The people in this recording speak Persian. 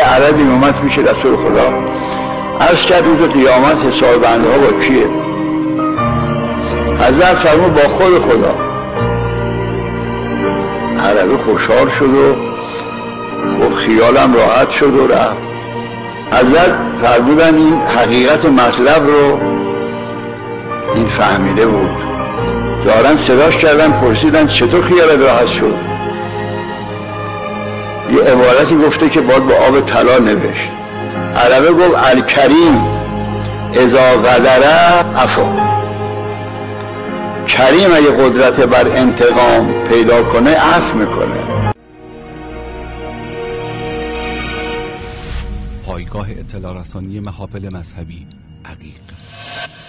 عربی اومد پیش رسول خدا، عرض کرد روز قیامت حساب بنده ها با کیه؟ حضرت فرمود با خود خدا. عربی خوشحال شد و گفت خیالم راحت شد و رفت. حضرت فرمودن این حقیقت مطلب رو این فهمیده بود. دارن صداش کردن، پرسیدن چطور خیالت راحت شد؟ یه عبارتی گفته که باید با آب طلا نوشت. عربه گفت الکریم اذا غدره عفا. کریم اگه قدرت بر انتقام پیدا کنه عفو میکنه. پایگاه اطلاع رسانی محافل مذهبی عقیق.